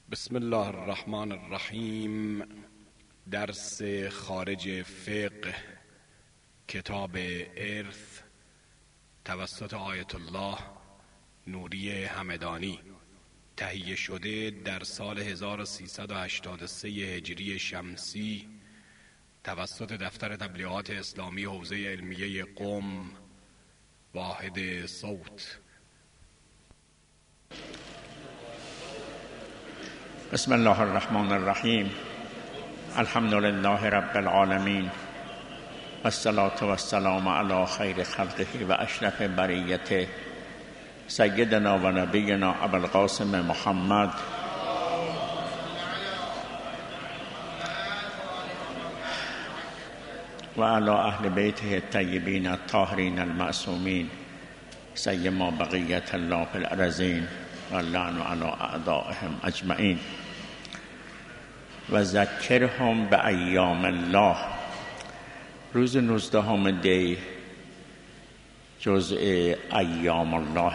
بسم الله الرحمن الرحیم. درس خارج فقه کتاب ارث توسط آیت الله نوری همدانی، تهیه شده در سال 1383 هجری شمسی توسط دفتر تبلیغات اسلامی حوزه علمیه قم، واحد صوت. بسم الله الرحمن الرحیم. الحمد لله رب العالمین و الصلاة و السلام علی خیر خلقه و اشرف بریته سیدنا و نبینا ابوالقاسم محمد و علی اهل بیته الطیبین الطاهرین المعصومین سیما بقیت الله فی الارضین و اللعن علی اعدائهم اجمعین. و ذکرهم به ایام الله. روز 19 دی جزء ایام الله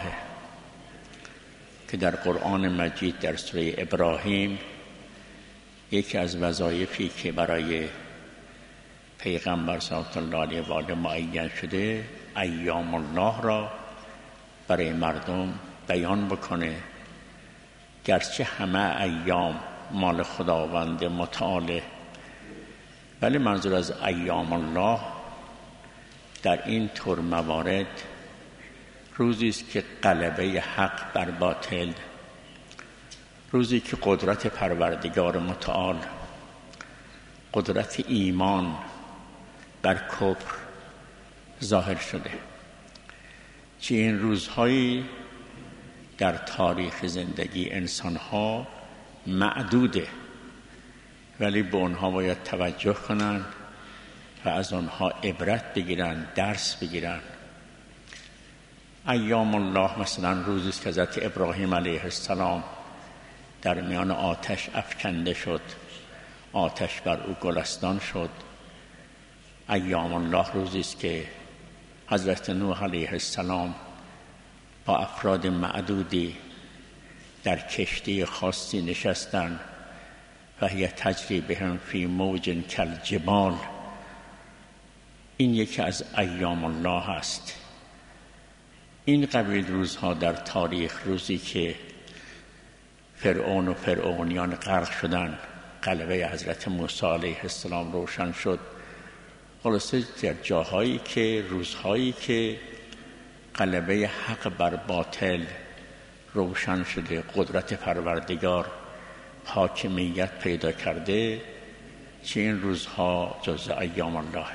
که در قرآن مجید در سوره ابراهیم یکی از وظایفی که برای پیغمبر صلی الله علیه و آله معین شده ایام الله را برای مردم بیان بکنه، گرچه همه ایام مال خداوند متعال، ولی منظور از ایام الله در این طور موارد روزی است که غلبه حق بر باطل، روزی که قدرت پروردگار متعال، قدرت ایمان بر کفر ظاهر شده. چه این روزهایی در تاریخ زندگی انسانها معدوده، ولی به اونها باید توجه کنن و از اونها عبرت بگیرن، درس بگیرن. ایام الله مثلا روزی است که حضرت ابراهیم علیه السلام در میان آتش افکنده شد، آتش بر او گلستان شد. ایام الله روزی است که حضرت نوح علیه السلام با افراد معدودی در کشتی خاصی نشستند و هی تجری بهم فی موج کالجبال. این یکی از ایام الله است. این قبیل روزها در تاریخ، روزی که فرعون و فرعونیان غرق شدند، غلبه حضرت موسی علیه السلام روشن شد. خلاصه در جاهایی که روزهایی که غلبه حق بر باطل روشن شده، قدرت پروردگار حاکمیت پیدا کرده، چه این روزها جز ایام الله.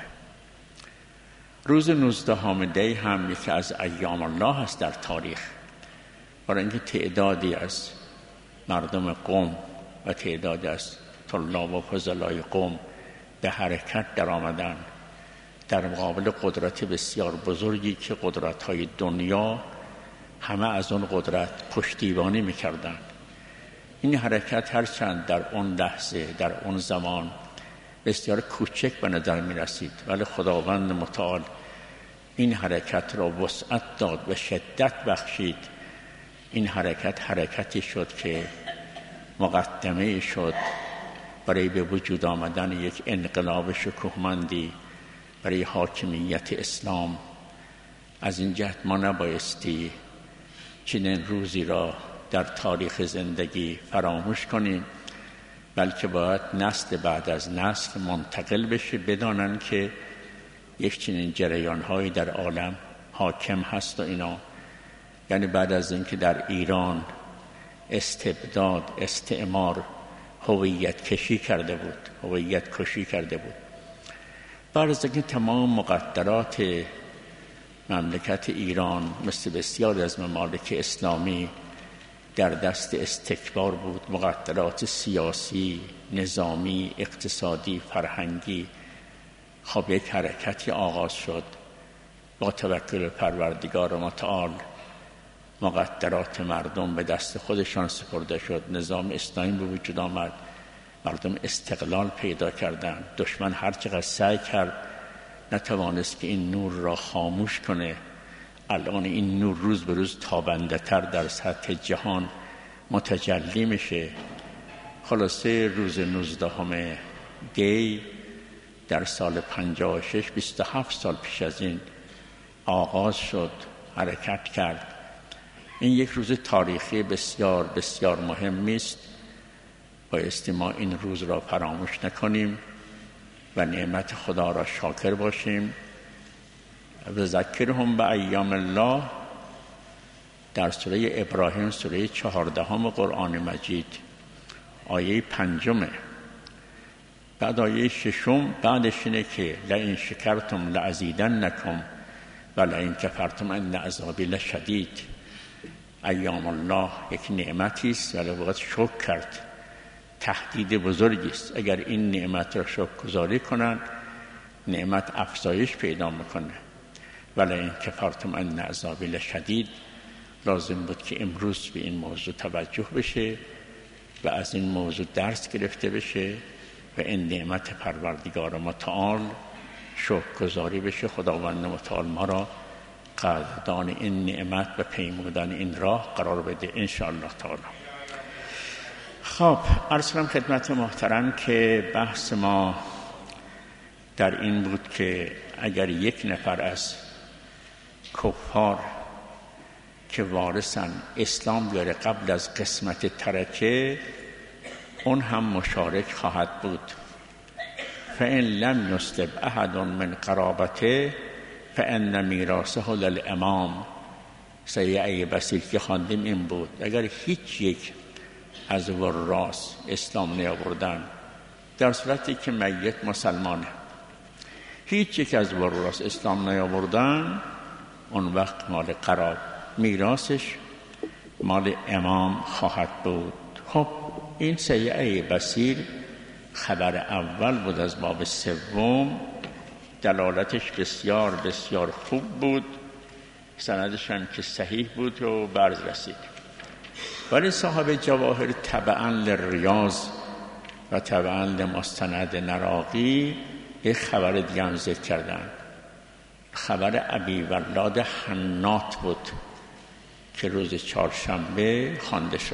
روز 19 دی هم یکی از ایام الله است در تاریخ، برای اینکه تعدادی از مردم قم و تعدادی از طلاب و فضلای قم به حرکت در آمدن در مقابل قدرت بسیار بزرگی که قدرت‌های دنیا همه از اون قدرت پشتیبانی می‌کردند. این حرکت هرچند در اون لحظه، در اون زمان بسیار کوچک به نظر می‌رسید، ولی خداوند متعال این حرکت را وسعت داد و شدت بخشید. این حرکت حرکتی شد که مقدمه شد برای به وجود آمدن یک انقلاب شکوهمندی برای حاکمیت اسلام. از این جهت ما نبایستی چنین روزی را در تاریخ زندگی فراموش کنیم، بلکه باید نسل بعد از نسل منتقل بشه، بدانن که یک چنین جریان‌هایی در عالم حاکم هست. و اینا یعنی بعد از اینکه در ایران استبداد، استعمار هویت کشی کرده بود، بعد از اینکه تمام مقدرات مملکت ایران مثل بسیاری از ممالک اسلامی در دست استکبار بود، مقدرات سیاسی، نظامی، اقتصادی، فرهنگی، خب یک حرکتی آغاز شد. با توکل پروردگار متعال مقدرات مردم به دست خودشان سپرده شد، نظام اسلامی به وجود آمد، مردم استقلال پیدا کردند. دشمن هر چقدر سعی کرد نتوانست که این نور را خاموش کنه. الان این نور روز به روز تابنده تر در سطح جهان متجلی میشه خلاصه روز 19 دی در سال 56 27 سال پیش از این آغاز شد، حرکت کرد. این یک روز تاریخی بسیار بسیار مهمی است. بایستی ما این روز را فراموش نکنیم و نعمت خدا را شاکر باشیم. و ذکرهم به ایام الله در سوره ابراهیم، سوره 14 قرآن مجید، آیه 5. بعد آیه 6 بعدش اینه که لئن شکرتم لازیدنکم و لئن کفرتم ان عذابی لشدید. ایام الله یک نعمتی است ولی باید شکر کرد. تهدید بزرگی است. اگر این نعمت را شکرگزاری کنند نعمت افزایش پیدا میکنه. ولی این کفرتم ان عذابی لشدید. لازم بود که امروز به این موضوع توجه بشه و از این موضوع درس گرفته بشه و این نعمت پروردگار متعال شکرگزاری بشه. خداوند متعال ما را قدردان این نعمت و پیمودن این راه قرار بده ان شاء الله تعالی. خب عرض کنم خدمت محترم که بحث ما در این بود که اگر یک نفر از کفار که وارثن اسلام بیاره قبل از قسمت ترکه، اون هم مشارک خواهد بود. فإن لم يسلب أحد من قرابته فإن میراثه للإمام. سیعه بسیط که خواندیم این بود. اگر هیچ یک از وراث اسلام نیاوردن، در صورتی که میت مسلمانه، هیچ یک از وراث اسلام نیاوردن، اون وقت مال قراب میراثش مال امام خواهد بود. خب این سیعه بصیر خبر اول بود از باب سوم. دلالتش بسیار بسیار خوب بود، سندش هم که صحیح بود و برز رسید. ولی صاحب جواهر تبعا للریاض و تبعا لمستند نراقی یک خبر دیگه هم ذکر کردن. خبر ابی ولاد حنات بود که روز چهارشنبه خوانده شد.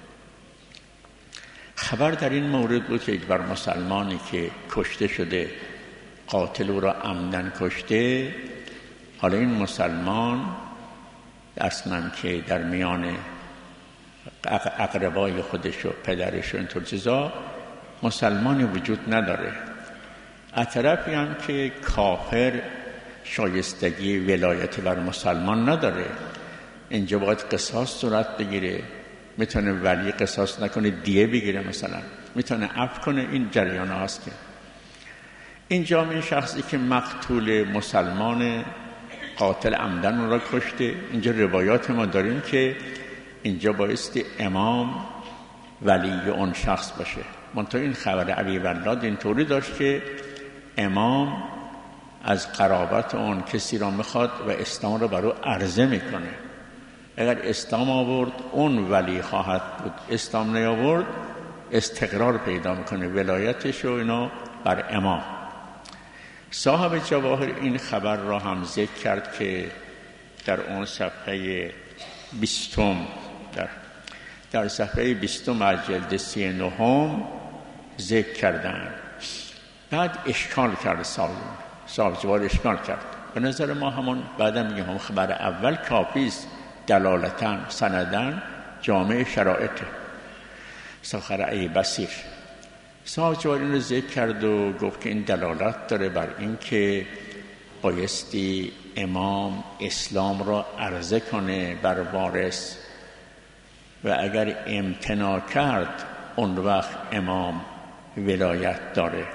خبر در این مورد بود که یک بر مسلمانی که کشته شده، قاتل او را عمدن کشته، حالا این مسلمان اصلا که در میان اقربای خودش و پدرش و اینطور چیزا مسلمانی وجود نداره. از طرفی هم که کافر شایستگی ولایت بر مسلمان نداره. اینجا باید قصاص صورت بگیره. میتونه ولی قصاص نکنه دیه بگیره، مثلا میتونه عفو کنه. این جریان هاست که اینجا این شخصی که مقتول مسلمان قاتل عمدن اون را کشته، اینجا روایات ما داریم که اینجا بایستی امام ولی اون شخص باشه. منتها این خبر ابی ولاد اینطوری داشت که امام از قرابت اون کسی را میخواد و اسلام را برای عرضه میکنه. اگر اسلام آورد اون ولی خواهد بود، اسلام نیاورد استقرار پیدا میکنه ولایتش و اینا بر امام. صاحب جواهر این خبر را هم ذکر کرد که در اون صفحه 20 در صفحه 20 از جلد 39 ذکر کردن. بعد اشکال کرد صاحب جواهر اشکال کرد. به نظر ما همون بعدم میگم هم خبر اول کافی است، دلالتاً سنداً جامع شرایطه. سخرعی بصیر صاحب جواهر این رو ذکر کرد و گفت که این دلالت داره بر این که بایستی امام اسلام را عرضه کنه بر وارث و اگر امتناع کرد اون وقت امام ولایت داره.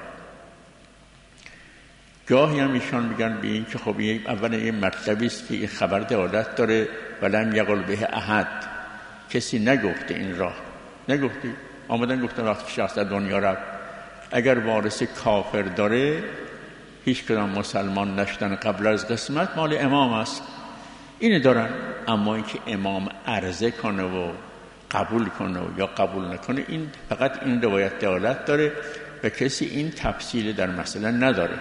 گاهی هم ایشان میگن به این که خب اول این مطلبی است که این خبر دلالت داره ولم یقل به احد، کسی نگفته این راه، نگفتی آمدن گفتن وقتی شخص در دنیا رفت اگر وارث کافر داره هیچ کدام مسلمان نشدن قبل از قسمت مال امام است. اینه دارن. اما اینکه امام عرضه کنه و قبول کنه و یا قبول نکنه، این فقط این روایت دلالت داره و کسی این تفصیل در مسئله نداره.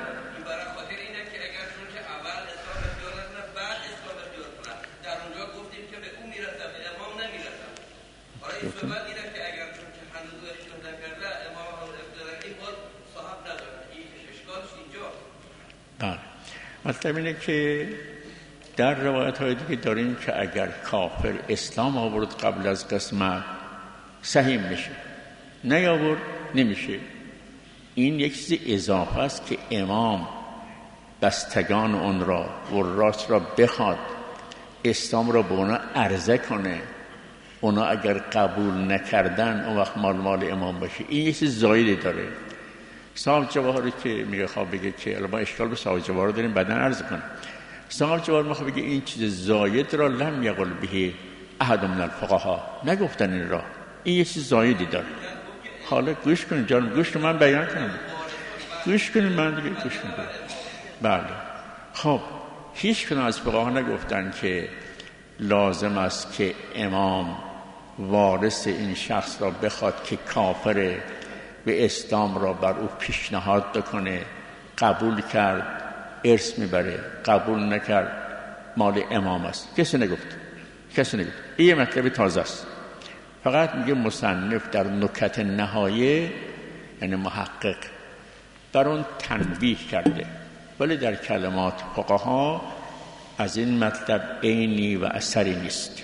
مطلب اینه که در روایت های دیگه داریم که اگر کافر اسلام آورد قبل از قسمت صحیح میشه، نیاورد نمیشه. این یک چیز اضافه است که امام بستگان اون را و راست را بخواد، اسلام را به اونا عرضه کنه، اونا اگر قبول نکردن اون وقت مال امام باشه. این یک چیز زایده داره. صاحب جواهری که میگه خواه بگه که ما اشکال به صاحب جواهر داریم بعداً عرض کنم. صاحب جواهر میخواه بگه این چیز زاید را لم یقل به احد من الفقها، نگفتن این را، این یک چیز زایدی داره. حالا گوش کنید جانم، گوش کنید من بیان کنم، گوش کنید من دیگه گوش کنید. بله خب هیچ کنه از فقها نگفتن که لازم است که امام وارث این شخص را بخواد که کافره به اسلام را بر او پیشنهاد بکنه، قبول کرد ارث میبره، قبول نکرد مال امام است. کسی نگفت. این مطلب تازه است. فقط میگه مصنف در نکت نهایه، یعنی محقق، بر اون تنبیه کرده، ولی در کلمات فقها از این مطلب عینی و اثری نیست.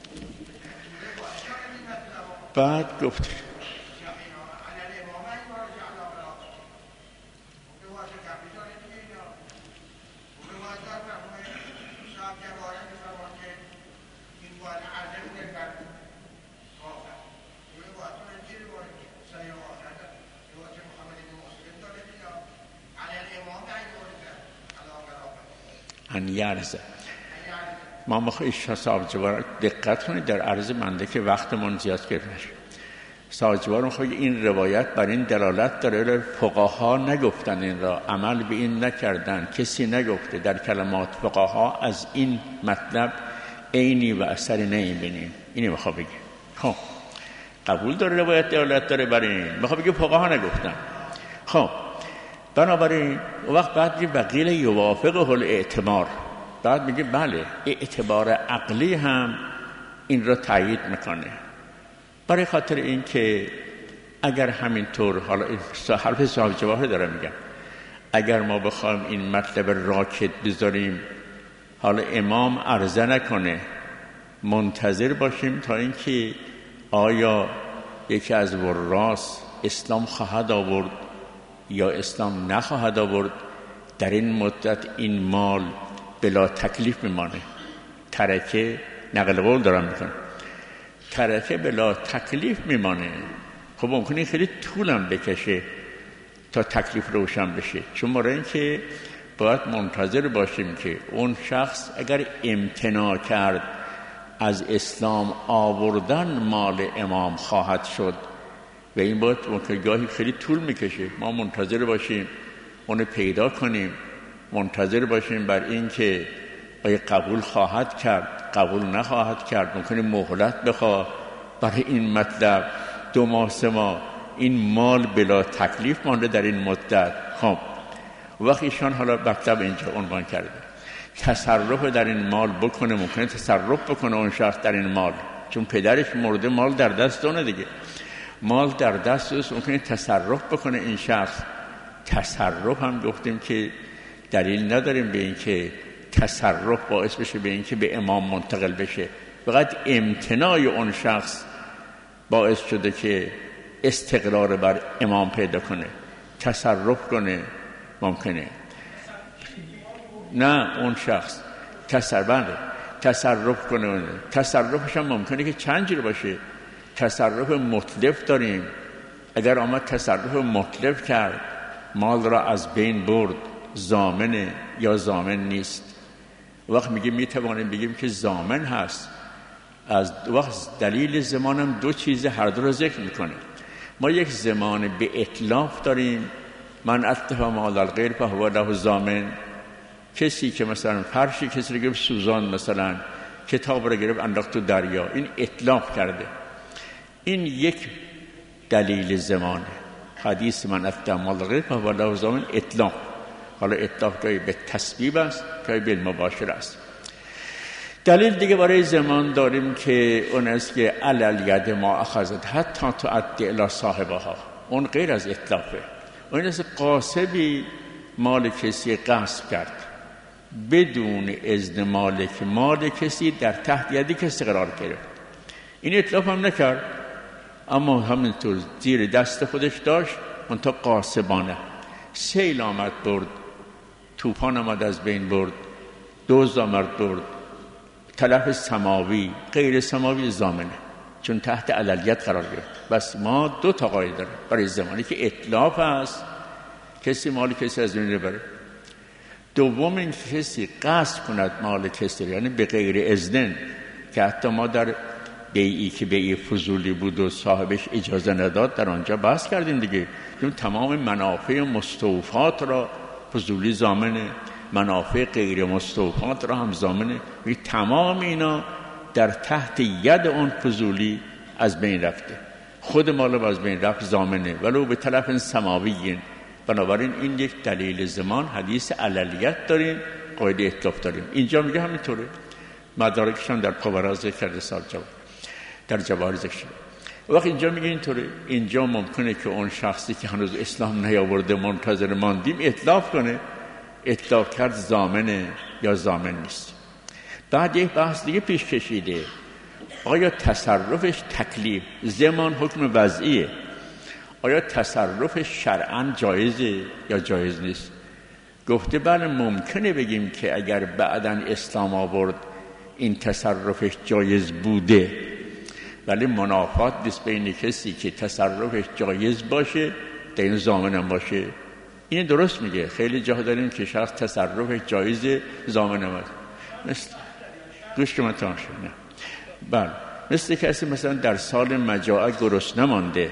بعد گفت یارزه. ما میخواییم صاحب جوار دقت کنید در عرض منده که وقتمون زیاد گرفته نشه. صاحب جوار میخواییم این روایت بر این دلالت داره فقها نگفتن این را، عمل به این نکردن، کسی نگفته. در کلمات فقها از این مطلب عینی و اثری نمیبینیم. اینی میخواه بگه. خب قبول داره روایت دلالت داره برای این، میخواه بگه فقها نگفتن. خب بنابراین وقت بعد وقیل یوافقه الاعتبار، بعد میگه بله اعتبار عقلی هم این را تایید میکنه. برای خاطر این که اگر همینطور، حالا حرف صاحب جواهر دارم میگم، اگر ما بخوایم این مطلب راکد بذاریم، حالا امام عرضه نکنه، منتظر باشیم تا اینکه آیا یکی از وراث اسلام خواهد آورد یا اسلام نخواهد آورد، در این مدت این مال بلا تکلیف میمانه. ترکه، نقل قول دارم میکنم، ترکه بلا تکلیف میمانه. خب ممکنه خیلی طولم بکشه تا تکلیف روشن بشه، چون برای این که باید منتظر باشیم که اون شخص اگر امتناع کرد از اسلام آوردن مال امام خواهد شد و این باید گاهی خیلی طول میکشه. ما منتظر باشیم اونو پیدا کنیم، منتظر باشیم بر این که آیا قبول خواهد کرد، قبول نخواهد کرد. ممکنه مهلت بخواد برای این مطلب 2 ماه 3 ماه. این مال بلا تکلیف مانده در این مدت. خب وقتی ایشان حالا مطلب اینجا عنوان کرده تصرف در این مال بکنه، ممکنه تصرف بکنه اون شخص در این مال، چون پدرش مرده، مال در دست اونه دیگه، مال در دست اوست، ممکنه تصرف بکنه این شخص. تصرف هم گفتیم که دلیل نداریم به این که تصرف باعث بشه به این که به امام منتقل بشه، فقط امتناع اون شخص باعث شده که استقرار بر امام پیدا کنه، تصرف کنه. ممکنه نه اون شخص تصرف کنه. تصرفش هم ممکنه که چند جور باشه. تصرف مطلق داریم، اگر آمد تصرف مطلق کرد، مال را از بین برد، ضامنه یا ضامن نیست. وقت میتوانیم بگیم که ضامن هست. از وقت دلیل زمان هم 2 چیز هر دو را ذکر میکنه. ما یک زمان به اطلاف داریم، من اتلف مال الغیر فهو له ضامن. کسی که مثلا فرشی کسی رو گرفت سوزان، مثلا کتاب رو گرفت انداخت تو دریا، این اطلاف کرده. این یک دلیل زمانه. حدیث من اتلف مال الغیر فهو له ضامن اطلاف. حالا اطلاف گاهی به تسبیب است، گاهی به مباشر است. دلیل دیگه برای زمان داریم که اون است که علل ید ما اخذت حتی تؤدی الی صاحبها. اون غیر از اطلافه. اون است قاصبی مال کسی غصب کرد، بدون اذن مال کسی در تحت ید کسی قرار گرفت. این اطلاف هم نکرد، اما همینطور زیر دست خودش داشت، منتها قاصبانه. سیل آمد برد، طوفان آمد از بین برد، دزد آمد برد، تلف سماوی غیر سماوی ضامنه، چون تحت علیت قرار گرفت. بس ما دو تا قاعده داریم برای زمانی که اطلاف است، کسی مال کسی از بین بره. دوم این کسی قصد کند مال کسی، یعنی به غیر اذن، که حتی ما در بیعی که بیع فضولی بود و صاحبش اجازه نداد در آنجا بحث کردیم دیگه. تمام منافع مستوفات را فضولی ضامنه، منافع غیر مستوفات را هم ضامنه. تمام اینا در تحت ید اون فضولی از بین رفته، خود مال از بین رفت ضامنه ولو به طرف سماوی. بنابراین این یک دلیل زمان حدیث علیت داریم، قاعده اطلاف داریم. اینجا میگه همینطوره، مدارکشان در کبرا ذکر کرده، سال جواب در جواهر ذکر شده. وقتی اینجا میگه اینطوره، اینجا ممکنه که اون شخصی که هنوز اسلام نیاورده منتظر ماندیم اطلاف کنه، اطلاف کرد ضامنه یا ضامن نیست. بعد یک بحث دیگه پیش کشیده، آیا تصرفش تکلیف زمان حکم وضعیه، آیا تصرفش شرعاً جایزه یا جایز نیست؟ گفته بله ممکنه بگیم که اگر بعداً اسلام آورد این تصرفش جایز بوده، ولی منافات نیست بین کسی که تصرفش جایز باشه در این ضامن هم باشه. این درست میگه، خیلی جاها داریم که شخص تصرفش جایزه ضامن هم مثل گوش که من تمام شد. نه بله، مثل کسی مثلا در سال مجاعه گرسنه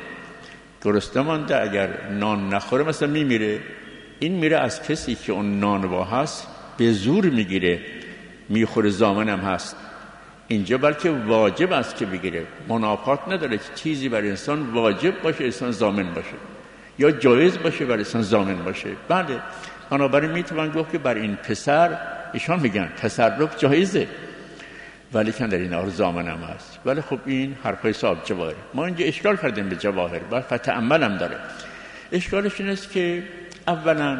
مانده اگر نان نخوره مثلا میمیره، این میره از کسی که اون نانوا هست به زور میگیره، میخوره، ضامن هم هست. اینجا بلکه واجب است که بگیره، منافات نداره که چیزی برای انسان واجب باشه انسان ضامن باشه یا جایز باشه برای انسان ضامن باشه. بله، بنابراین میتوان گفت که بر این پسر ایشان میگن تصرف جایزه ولی که در این آر ضامن هم هست. ولی خب این حرفای صاحب جواهر، ما اینجا اشکال کردیم به جواهر و فتعمل هم داره. اشکالش این است که اولا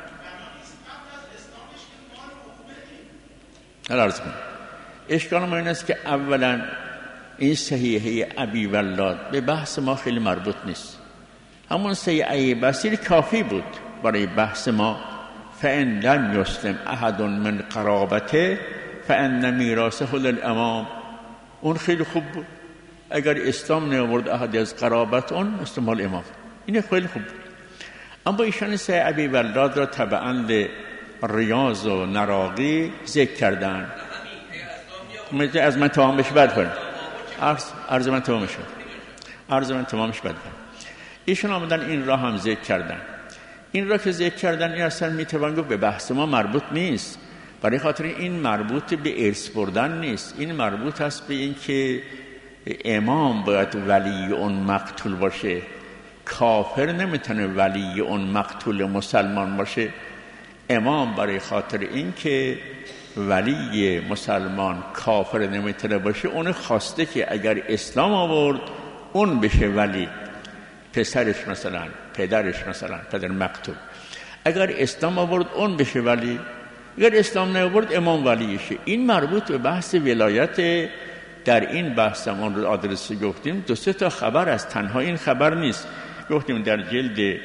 اشکال ما این است که اولا این صحیحه ابی ولاد به بحث ما خیلی مربوط نیست. همون صحیحه بصیر کافی بود برای بحث ما. فان لم یسلم احد من قرابته فان میراثه للامام. اون خیلی خوب بود، اگر اسلام نیاورد احد از قرابت اون استعمال امام، این خیلی خوب بود. اما ایشان صحیحه ابی ولاد را تبعاً ریاض و نراقی ذکر کردن. از من تمامش بد کنم، عرض من تمامش بد کنم. ایشون آمدن این را هم ذکر کردن. این را که ذکر کردن این اصلا میتوان گفت به بحث ما مربوط نیست، برای خاطر این مربوط به ارث بردن نیست، این مربوط است به این که امام باید ولی اون مقتول باشه. کافر نمیتونه ولی اون مقتول مسلمان باشه. امام برای خاطر این که ولی مسلمان کافر نمیتونه باشه، اون خواسته که اگر اسلام آورد اون بشه ولی، پسرش مثلا، پدرش مثلا، پدر مقتول اگر اسلام آورد اون بشه ولی، اگر اسلام نیاورد امام ولیشه. این مربوط به بحث ولایت. در این بحث ما رو آدرسی گفتیم، 2-3 تا خبر است، تنها این خبر نیست. گفتیم در جلد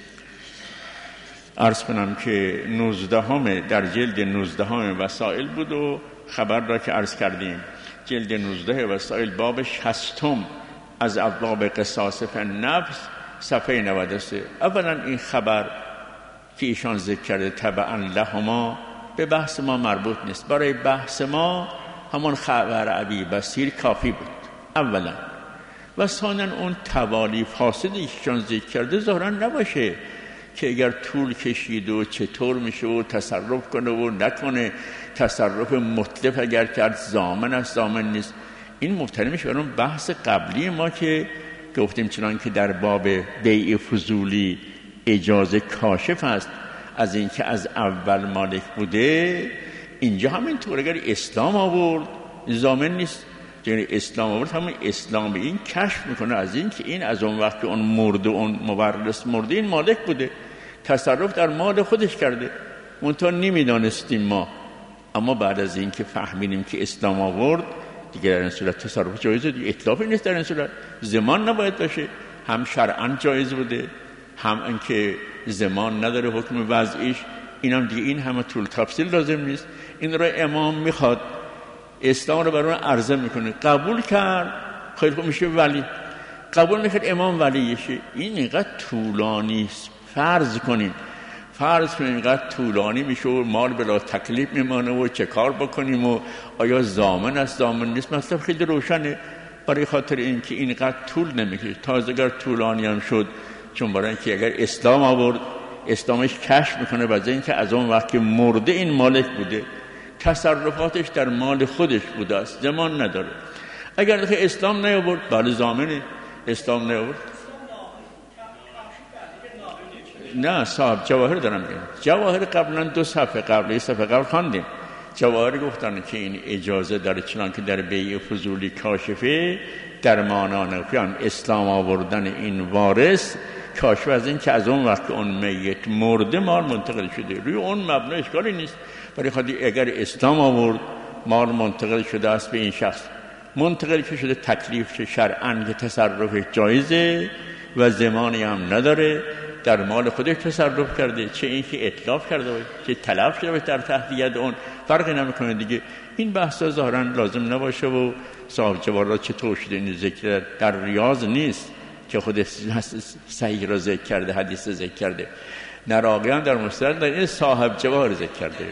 عرض کنم که 19 وسائل بود و خبر را که عرض کردیم جلد 19 وسائل باب 60 از ابواب قصاص فی النفس صفحه 93. اولا این خبر که ایشان ذکر کرده تبعا لهما به بحث ما مربوط نیست. برای بحث ما همون خبر ابی بصیر کافی بود اولا. و ثانیا اون توالی فاسدی ایشان ذکر کرده ظاهرا نباشه که اگر طول کشید و چطور میشه و تصرف کنه و نکنه، تصرف مطلق اگر کرد ضامن است ضامن نیست. این مبتنی میشه بر اون بحث قبلی ما که گفتیم چنان که در باب بیع فضولی اجازه کاشف است از اینکه از اول مالک بوده، اینجا همینطور اگر اسلام آورد ضامن نیست. یعنی اسلام آورد همون اسلام این کشف میکنه از این که این از اون وقت که اون مرد و اون مورث مرده این مالک بوده، تصرف در مال خودش کرده، منتها نمیدانستیم ما اما بعد از این که فهمیدیم که اسلام آورد دیگه در این صورت تصرف جایزه، دیگه اطلافی نیست. در این صورت زمان نباید باشه، هم شرعاً جایز بوده، هم اینکه زمان نداره حکم وضعیش، اینم دیگه این همه طول تفصیل لازم نیست. این را امام میخواد، اسلام رو برای اون عرضه میکنه، قبول کرد خیلی خوب میشه ولی، قبول نکرد امام ولی شه. این اینقدر طولانی است. فرض کنیم اینقدر طولانی میشه و مال بلا تکلیف میمانه و چه کار بکنیم و آیا ضامن است ضامن نیست. مثلا خیلی روشنه، برای خاطر اینکه اینقدر طول نمیکشه. تازه اگر طولانی هم شد، چون برای اینکه اگر اسلام آورد، اسلامش کشف میکنه بعد اینکه از اون وقت که مرده این مالک بوده، تصرفاتش در مال خودش بوده است، زمان نداره. اگر دیگه اسلام نیاورد، بله ضامنه. اسلام نیاورد نه صاحب جواهر دارم میگم. جواهر قبلا 2 صفحه قبل، 1 صفحه قبل خواندیم. جواهر گفتن که این اجازه داره، چنان که در بیع فضولی کاشفه در مانان پیام اسلام آوردن این وارث کاشف از این که از اون وقت اون میت مرده مال منتقل شده، روی اون مبنا اشکالی نیست. برای خاطر اگر اسلام آورد مال منتقل شده است به این شخص، منتقل شده، تکلیف شرعاً که تصرف جایزه و زمانی هم نداره، در مال خودش تصرف کرده، چه این که اطلاف کرده باشه چه تلف شده باشه در تحت ید اون، فرقی نمیکنه دیگه. این بحثا ظاهراً لازم نباشه و صاحب جوارات چطور شده این ذکر در ریاض نیست که خود صحیح را ذکر کرده، حدیث ذکر کرده. نراقیان در مستند در این صاحب جواهر ذکر کرده.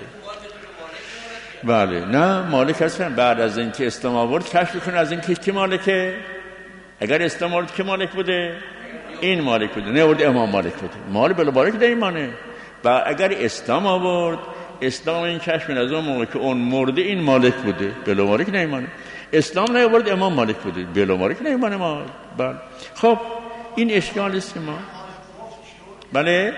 بله نه مالک هستن. بعد از اینکه اسلام آورد کشف میکنه از اینکه کی مالکه. اگر اسلام آورد که مالک بوده، این مالک بوده، نه آورد امام مالک بوده، مال بلا بارک در ایمانه. و اگر اسلام آورد، اسلام این کشف از اون موقع که اون مرده این مالک بوده، بلا بارک در ایمانه. اسلام نیاورد امام مالک بوده، بلا بارک در ایمانه ما. بله خب این اشکال است که ما بله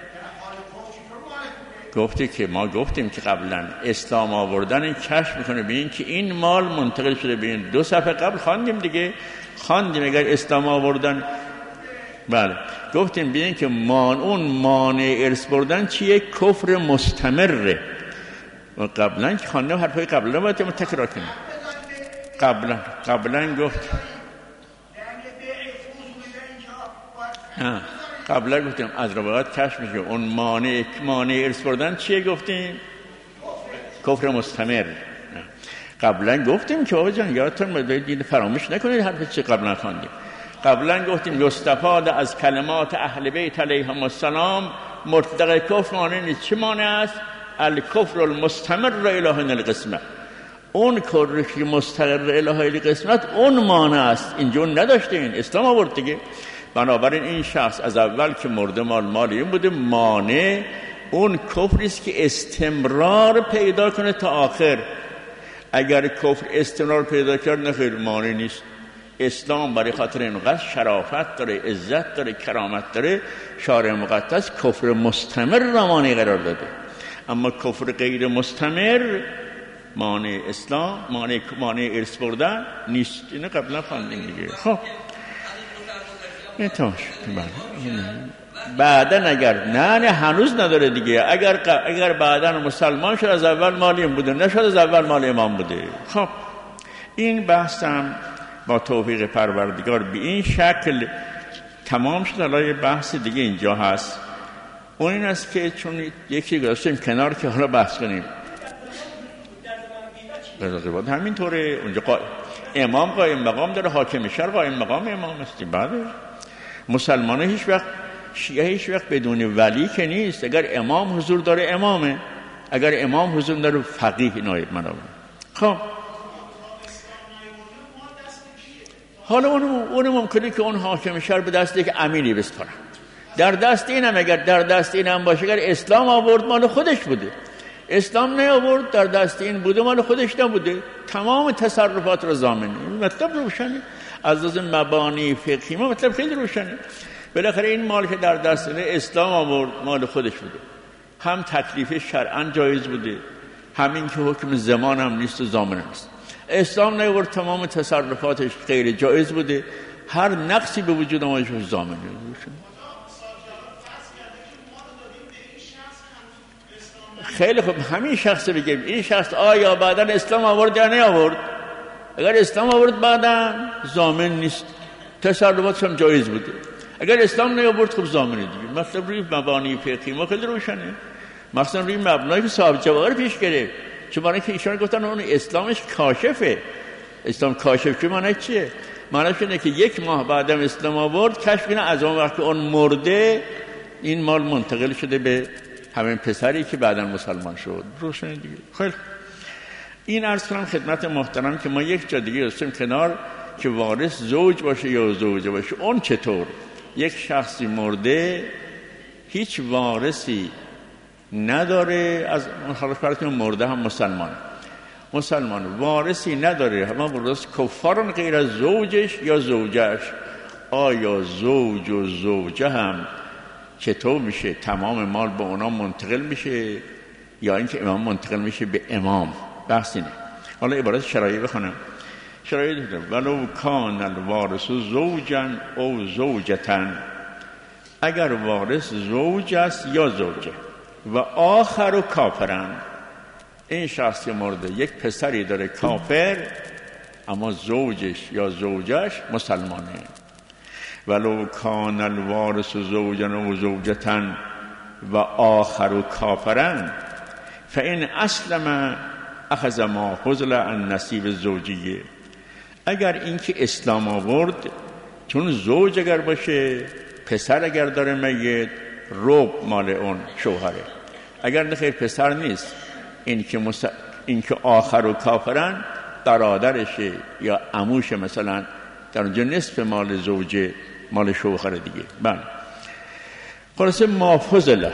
گفته که ما گفتیم که قبلا اسلام آوردن این کشف میکنه به این که این مال منتقل شده به این. 2 صفحه قبل خواندیم دیگه، خواندیم اگر اسلام آوردن. بله گفتیم ببین که اون مانع ارث بردن چیه؟ کفر مستمره. و قبلا که خواندیم حرفای قبلا باید تکرار کنیم. قبلا گفت قبلا گفتیم از روایات کشف میشه اون مانع ارث بردن چیه؟ گفتیم کفر مستمر. قبلا گفتیم که بابا جان یادتون باید فراموش نکنید حرف چی قبلا خواندیم. قبلا گفتیم یستفاد از کلمات اهل بیت علیهم السلام مطلق کفر مانع نیست. چه مانع است؟ الکفر المستمر الی القسمه. اون کفر که مستقر الی القسمت اون مانع است. اینجا نداشته، این اسلام آورد دیگه. بنابراین این شخص از اول که مرده مال این بوده، مانع اون کفری است که استمرار پیدا کنه تا آخر. اگر کفر استمرار پیدا کرد نه خیر مانع نیست. اسلام برای خاطر اینقدر شرافت داره، عزت داره، کرامت داره، شارع مقدس کفر مستمر را مانع قرار داده. اما کفر غیر مستمر مانع اسلام، مانع ارث بردن نیست. اینو قبلا خواندیم دیگه. خب اینطور بعدن اگر نه هنوز نداره دیگه. اگر بعدن مسلمان شد از اول مال این بوده، نشد از اول مال امام بوده. خب این بحثم با توفیق پروردگار به این شکل تمام شد. حالا یه بحث دیگه اینجا هست، اون این است که چون یکی گذاشتیم کنار که حالا بحث کنیم. همینطوره اونجا امام قائم مقام داره، حاکم شهر قائم مقام امام است. بعد مسلمانه هیچ وقت، شیعه هیچ وقت بدون ولی که نیست. اگر امام حضور داره امامه، اگر امام حضور داره فقیه نایب منابع. خب حالا اون ممکنه که اون حاکم شهر به دست یک امیری بسپاره. در دست اینم اگر در دست اینم باشه، اگر اسلام آورد مال خودش بوده، اسلام نیاورد در دست این بوده مال خودش نبوده، تمام تصرفات را ضامنه. مطلب روشنه از لازم مبانی فقهی ما، مطلب خیلی روشنه. بالاخره این مال که در دست اسلام آورد مال خودش بوده، هم تکلیف شرعاً جایز بوده، همین که حکم زمان هم نیست و ضامن نیست. اسلام نیاورد تمام تصرفاتش غیر جایز بوده، هر نقصی به وجود آمدش ضامنه. خیلی خوب همین شخص بگیم این شخص آیا بعداً اسلام آورد یا نه آورد؟ اگر اسلام آورد بعداً ضامن نیست، تصرفاتش هم جایز بوده. اگر اسلام نیاورد خب ضامنه دیگه. مثلا روی مبانی فقهی ما خیلی روشنه، مثلا روی مبنایی که صاحب جواهر پیش گرفت، چون برای که ایشان گفتن اون اسلامش کاشفه. اسلام کاشف چه معنی چیه؟ معنیش اینه که 1 ماه بعدم اسلام آورد کشف کنه از اون وقت که اون مرده این مال منتقل شده به همین پسری که بعداً مسلمان شد. روشنه دیگه. خیلی این عرض کنم خدمت محترم که ما یک جا دیگه هستیم کنار که وارث زوج باشه یا زوجه باشه. اون چطور؟ یک شخصی مرده هیچ وارثی نداره، از حالا فرض مرده هم مسلمان وارثی نداره، همه وارث کفارن غیر از زوجش یا زوجش. آیا زوج و زوجه هم چطور میشه؟ تمام مال به اونا منتقل میشه یا اینکه امام منتقل میشه به امام؟ بحث اینه. حالا عبارت شرایع بخونم. شرایع دیدم ولو کان الوارث زوجا او زوجتن، اگر وارث زوج است یا زوجه و آخر کافرن، این شخص مرده یک پسری داره کافر اما زوجش یا زوجش مسلمانه. ولو کان الوارث زوجا او زوجتن و آخر کافرن فإن اسلم اخذ ما حصل عن نصیب زوجیه. اگر اینکه اسلام آورد، چون زوج اگر باشه، پسر اگر داره میت، ربع مال اون شوهره. اگر نخیر پسر نیست، اینکه آخر و کافرن برادرشه یا عموشه، مثلا در اونجا نصف مال زوجه مال شوهر دیگه. بله خلاصه ما فضله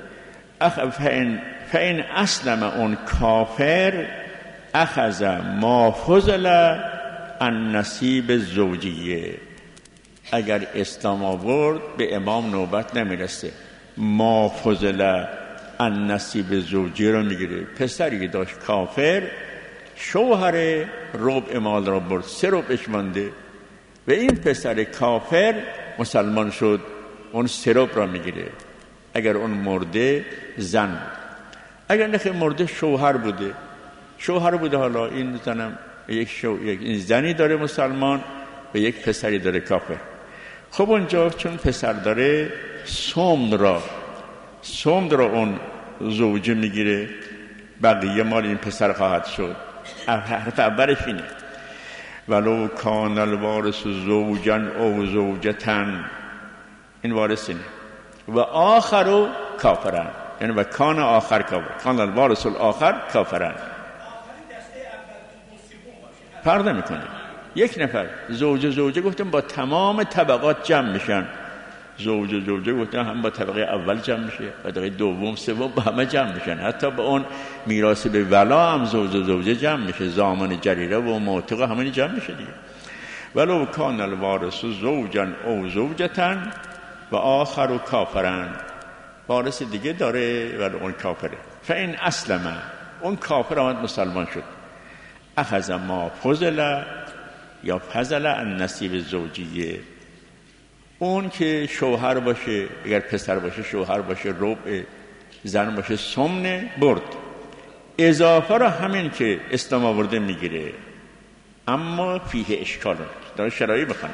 فإن اسلم اون کافر اخذ ما فضله عن نصیب زوجیه. اگر اسلام آورد به امام نوبت نمیرسه، ما فضله عن نصیب زوجی رو میگیره. پسری داشت کافر، شوهر ربع مال را برد، 3 ربعش مانده و این پسر کافر مسلمان شد، اون 3 ربع را میگیره. اگر اون مرده زن بود، اگر نخیر مرده شوهر بوده، حالا این زنم این زنی داره مسلمان و یک پسری داره کافر. خب اونجا چون پسر داره سوم را اون زوجه میگیره، بقیه مال این پسر خواهد شد. حرف اولش اینه ولو کان الوارث زوجا او زوجتن، این وارث اینه. و آخر کافرن، یعنی و کان آخر کافر، کان الوارث الاخر کافرن. فرق نمیکنه. یک نفر زوجه گفتم با تمام طبقات جمع میشن. زوجه گفتم هم با طبقه اول جمع میشه، با طبقه دوم سوم با همه جمع میشن. حتی با اون میراث به ولا هم زوجه جمع میشه، زامن جریره و معتق همین جمع میشه دیگه. ولو کان الوارث زوجا او زوجتن و آخر کافرن، وارث دیگه داره ولی اون کافره. فإن اسلم، اون کافر آمد مسلمان شد، اخذ ما فضل یا فضل عن نصیب زوجیه. اون که شوهر باشه، اگر پسر باشه شوهر باشه ربع، زن باشه سمن برد. اضافه را همین که اسلام آورده میگیره، اما فیه اشکال داره. شرایع بخونیم.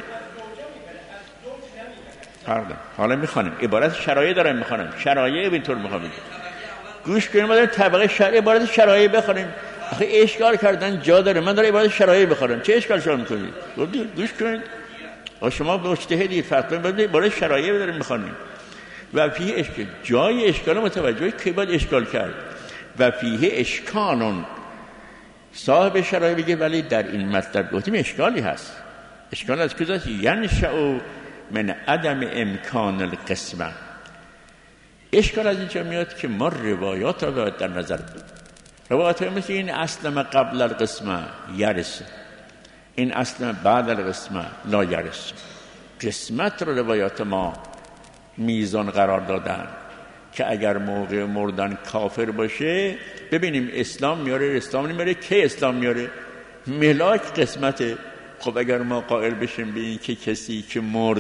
حالا میخوانیم عبارت شرایع دارم میخوانم. شرایع اینطور میخوام بگم. گوش کنیم. ما داریم طبقه شرایع عبارت شرایع بخونیم. آخه اشکال کردن جا داره. من دارم عبارت شرایع بخونم. چه اشکال شما میکنید؟ گوش کنید. شما به اجتهادی فتوا بدید، عبارت شرایع داریم میخوانیم. و فیه اشکال، جای اشکال متوجه که باید اشکال کرد. و فیه اشکالون، صاحب شرایع بگه ولی در این مطلب گفتیم اشکالی هست. اشکال از کجاست؟ ینشأ من عدم امکان القسمه. اشکال از اینجا میاد که ما روایات را باید در نظر بگیریم. روایات مثل این اسلم قبل القسمه یرث، این اسلم بعد القسمه لا یرث. قسمت رو روایات ما میزان قرار دادن که اگر موقع مردن کافر باشه ببینیم اسلام میاره، اسلام نمیاره. که اسلام میاره ملاک قسمته. خب اگر ما قائل بشیم به این که کسی که مرد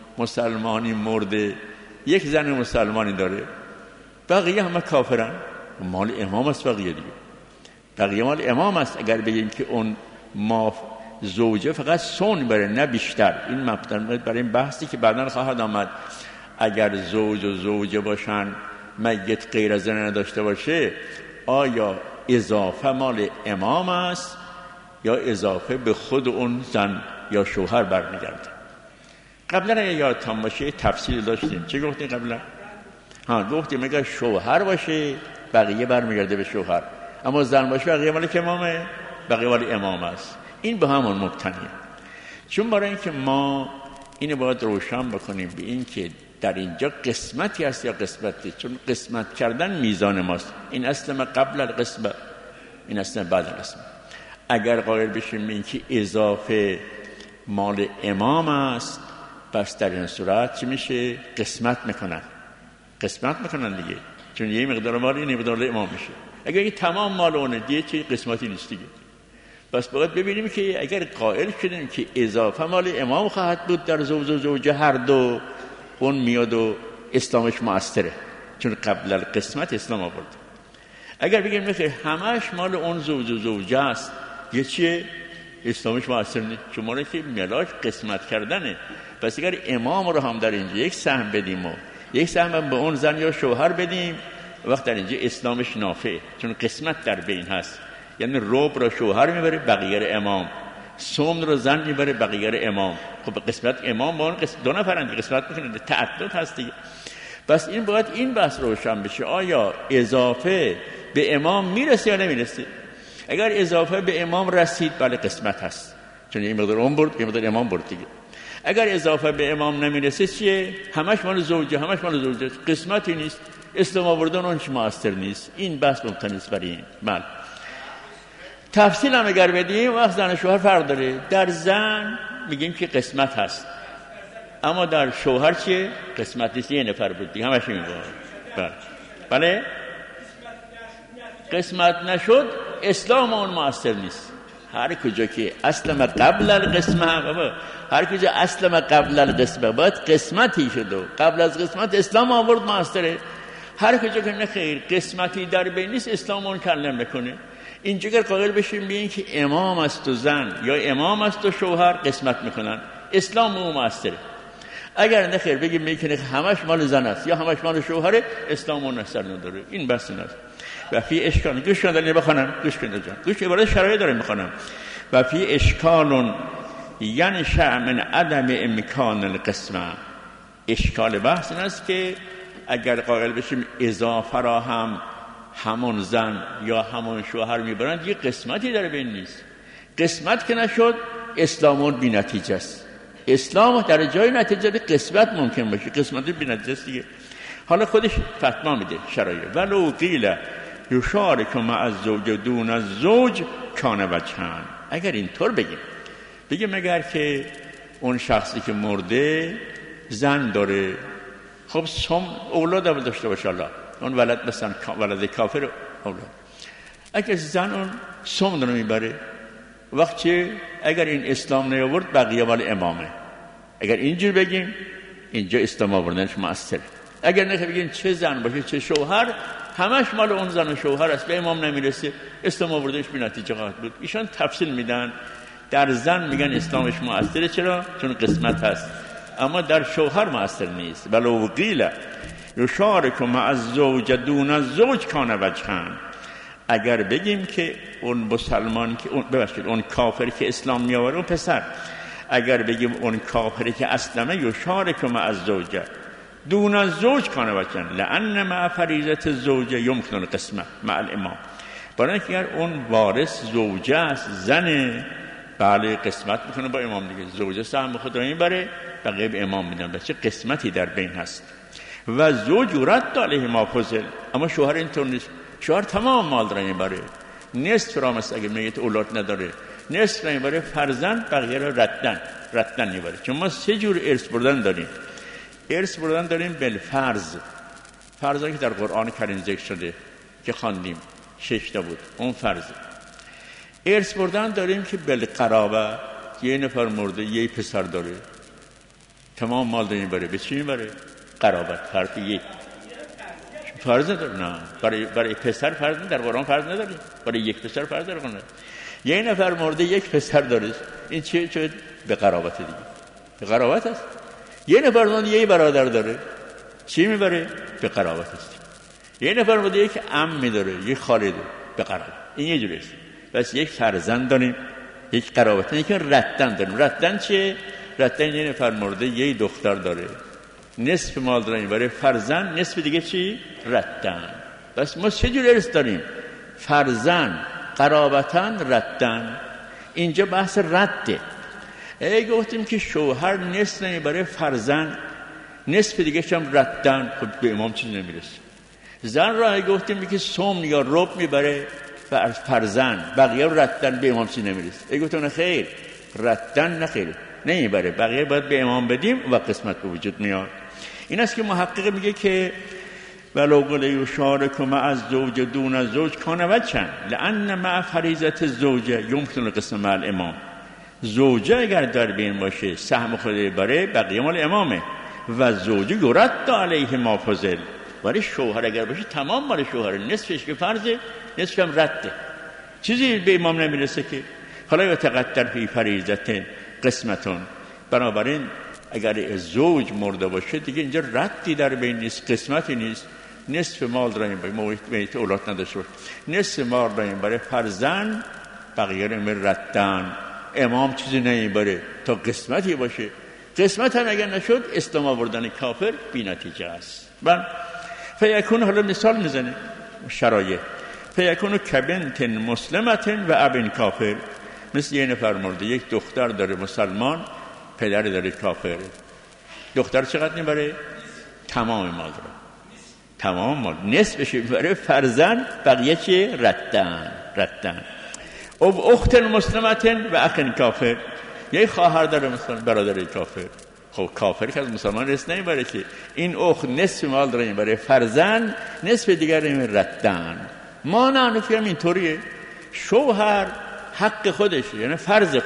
مسلمانی مرده، یک زن مسلمانی داره، بقیه همه کافرن، مال امام است. بقیه مال امام است. اگر بگیم که اون زوجه فقط سون بره نه بیشتر، این مبتنی برای این بحثی که بعداً خواهد آمد. اگر زوج و زوجه باشن، میت غیر از زن نداشته باشه، آیا اضافه مال امام است یا اضافه به خود اون زن یا شوهر برمیگرده؟ قبلا یادتان باشه تفصیل داشتیم. چه گفتیم قبلا؟ گفتیم اگر شوهر باشه بقیه برمیگرده به شوهر، اما زن باشه بقیه مال امامه، بقیه مال امام است. این به همون مبتنیه. چون برای اینکه ما اینو باید روشن بکنیم به این که در اینجا قسمتی هست یا قسمتی، چون قسمت کردن میزان ماست. این اصل قبل القسمه، این اصل بعد القسمه. اگر قائل بشیم این که اضافه مال امام است، پس در این صورت چی میشه؟ قسمت میکنن دیگه، چون یه مقدار مال این مقدار امام میشه. اگر این تمام مال اونه دیگه چه قسمتی نیست دیگه. پس باید ببینیم که اگر قائل شدیم که اضافه مال امام خواهد بود در زوج و زوجه هر دو، اون میاد و اسلامش مؤثره، چون قبل القسمت اسلام آورد. اگر بگیم نه همش مال اون زوج و زوجه است، یه چیه؟ اسلامش مؤثر نیست، چون ما که ملاک قسمت کردنه. پس اگر امام رو هم در اینجا یک سهم بدیم و یک سهم هم به اون زن یا شوهر بدیم، وقت در اینجا اسلامش نافعه، چون قسمت در بین هست. یعنی ربع رو شوهر میبره، بقیه امام. سوم رو زن میبره، بقیه امام. خب قسمت امام با اون دو نفرن قسمت میکنه، تعدد هست دیگه. پس این باید این بحث روشن بشه، آیا اضافه به امام میرسه یا نمیرسه؟ اگر اضافه به امام رسید بله قسمت هست، چون این مقدار اون برد، این مقدار امام برد دیگه. اگر اضافه به امام نمیرسه چیه؟ همش مال زوجه، همش مال زوجه، قسمتی نیست، اسلام آوردن اونش مؤثر نیست. این بحث ممکن است برای این. بله تفصیل هم اگر بدیم وقت زن و شوهر فرق داره. در زن میگیم که قسمت هست، اما در شوهر چیه؟ قسمت نیست، یه نفر بود دیگه، همش میگه. بله قسمت نشد اسلام اون مؤثر نیست. هر کجا که اسلم قبل القسمه، بابا هر کجا اسلم قبل القسمه باید قسمتی شد و قبل از قسمت اسلام آورد مؤثره. هر کجا که نه خیر قسمتی در بین نیست، اسلام اون کلم بکنه. اینجا اگر قائل بشیم ببین که امام است و زن یا امام است و شوهر قسمت میکنن، اسلام اون مؤثره. اگر نه خیر بگیم میکنه همش مال زن است یا همش مال شوهره، اسلام اون اثر نداره. این بس نیست. و فی اشکال، گوش کن بخونم، گوش کن جان، گوش عبارت شرایط داره میخونم. و فی اشکال ینشأ من عدم امکان القسمه. اشکال بحث این است که اگر قائل بشیم اضافه را هم همون زن یا همون شوهر میبرند، یه قسمتی در بین نیست. قسمت که نشد اسلامون بی نتیجه است. اسلام در جای نتیجه قسمت ممکن باشه، قسمت بی نتیجه است دیگه. حالا خودش فتوا میده شرایط. ولو قیل یشارک مع الزوج دون الزوج کان وجهان. اگر اینطور بگیم اگر که اون شخصی که مرده زن داره، خب اولاد هم داشته باشه، الله اون ولد مثلا ولد کافر اولاد، اگر زن اون سم رو میبره، وقتی اگر این اسلام نیاورد بقیه مال امامه. اگر اینجور بگیم اینجا اسلام آوردنش مؤثره. اگر نه بگیم چه زن باشه چه شوهر همش مال اون زن و شوهر است، به امام نمیرسه، اسلام آوردنش بی نتیجه خواهد بود. ایشان تفصیل میدن. در زن میگن اسلامش مؤثره، چرا؟ چون قسمت هست، اما در شوهر مؤثر نیست. ولو قیل یشارک مع الزوج دون الزوج کان وجهان. اگر بگیم که اون مسلمان که اون کافر که اسلام میآوره اون پسر، اگر بگیم اون کافری که اسلمه یشارک مع الزوج دون الزوج کان وجهان لان مع فریضه الزوج یمکن القسمه مع الامام. برای اینکه اگر اون وارث زوجه است، زن، بله قسمت میکنه با امام دیگه. زوجه سهم خود را میبره، بقیه به امام میدن. بچه قسمتی در بین هست. و زوج یرد علیه ما فضل. اما شوهر اینطور نیست. شوهر تمام مال را میبره، نصف را مثل اگه میگه اولاد نداره نصف را میبره، فرزند بقیه را ردن میبره. چون ما سه جور ارث بردن داریم. ارث بردن داریم بالفرض، فرضی که در قرآن کریم ذکر شده که خواندیم 6 تا بود، اون فرض. ارث بردن داریم که بالقرابه، یه نفر مرده یه پسر داره، تمام مال داریم بره، به چی میبره؟ قرابت، حرف یک. فرض نداره. نه، برای پسر فرض در قرآن فرض نداره. برای یک پسر فرض در قرآن. یه نفر مرده یک پسر داره، این چه به قرابت دیگه، به قرابت است. یه نفر مرده یک برادر داره، چی میبره؟ به قرابت است. یه نفر مرده یک عم داره، یک خاله داره، به قرابت. این یه جوریه. بس یک فرزند داریم، یک قرابت. این که رتن داریم. رتن چیه؟ رتن یه نفر مرده یک دختر داره، نصف مال داریم برای فرزند، نصف دیگه چی؟ رتن. بس ما چه جوری ارث داریم؟ فرزند، قرابتن، رتن. اینجا بحث رده. گفتیم که شوهر نصف نمی برای فرزند، نصف دیگه هم رتن، خود به امام چیز نمیرسه. زن را گفتیم که سوم یا ربع میبره فرزند، بقیه رتن، به امام چیز نمیرسه. گفتیم خیر، رتن نخیر نمیبره، بقیه باید به امام بدیم و قسمت به وجود میاد. این است که محقق میگه که ولو قل یشارک مع الزوج دون الزوج کان وجهن لان مع فریضه الزوج یمکن القسم مع الامام. زوجه اگر در بین باشه سهم خود بره، بقیه مال امامه. و زوج یرد علیه ما فضل. ولی شوهر اگر باشه تمام مال شوهر، نصفش که فرضه، نصفش هم رده، چیزی به امام نمیرسه که. حالا یتقدر فی فریضه قسمتون. بنابراین اگر زوج مرده باشه دیگه اینجا ردی در بین نیست، قسمتی نیست. نصف مال داریم برای مویت اولاد نداشته باشه، نصف مال داریم برای فرزند، بقیه رو ردن. امام چیزی نمیبره تا قسمتی باشه. قسمت هم اگر نشد اسلام آوردن کافر بی نتیجه است. فیکون، حالا مثال میزنه شرایط، فیکون کبنت مسلمت و ابن کافر. مثل یه نفر مرده یک دختر داره مسلمان، پدر داره کافر. دختر چقدر میبره؟ تمام مال داره، تمام مال، نصفش میبره فرزند، بقیه چه؟ رتن. او اخت مسلمت و اخ کافر. یه خواهر داره مسلمان، برادر کافر. خب کافر که از مسلمان رس نمیبره که. این اخت نصف مال داره برای فرزند، نصف دیگر رتن. ما نحنفی هم اینطوریه. شوهر حق خودشه، یعنی فرض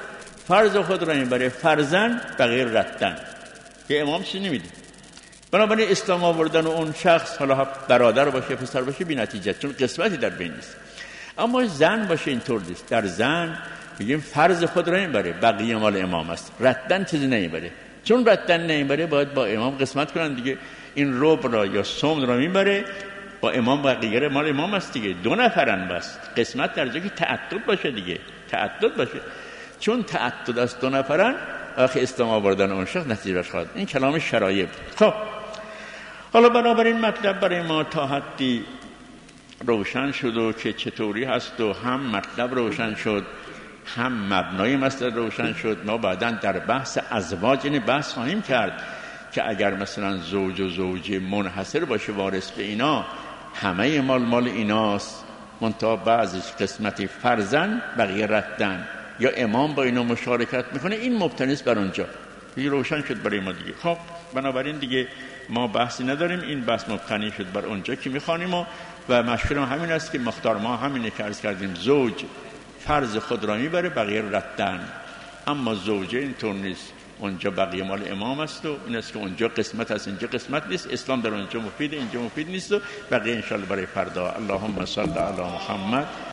خود را برای فرزند، بقیه رتن. که امام چیزی نمیده. بنابراین اسلام آوردن اون شخص، حالا برادر باشه پسر باشه، بی نتیجه، چون قسمتی در بین نیست. اما زن باشه اینطور نیست. در زن میگیم فرض خود را میبره، بقیه مال امام است، رتن چیزی نمیبره. چون رتن نمیبره باید با امام قسمت کنن دیگه. این ربع را یا سوم را میبره با امام، بقیه مال امام است دیگه. دو نفرن بس قسمت، در جایی که تعدد باشه دیگه، تعدد باشه. چون تعدد است دو نفرن، آخه اسلام آوردن اون شخص نتیجهش خواهد. این کلام شرایع. خب حالا بنابراین مطلب برای ما تا حدی روشن شد و که چطوری هست و هم مطلب روشن شد، هم مبنای مسئله روشن شد. ما بعداً در بحث ازواج این بحث خواهیم کرد که اگر مثلا زوج و زوجه منحصر باشه وارث به اینا، همه مال ایناست، منتها بعضیش قسمتی فرزند، بقیه رتن، یا امام با اینا مشارکت میکنه، این مبتنی است بر اونجا. دیگه روشن شد برای ما دیگه. خب بنابراین دیگه ما بحثی نداریم، این بحث مبتنی شد بر اونجا که میخوانیم و مشهور همین است که مختار ما همینه که عرض کردیم، زوج فرض خود را میبره، بقیه رتن. اما زوجه اینطور نیست، اونجا بقیه مال امام است و این است که اونجا قسمت است، اینجا قسمت نیست. اسلام در اونجا مفیده، اینجا مفید نیست و بقیه انشاءالله برای فردا. اللهم صل علی محمد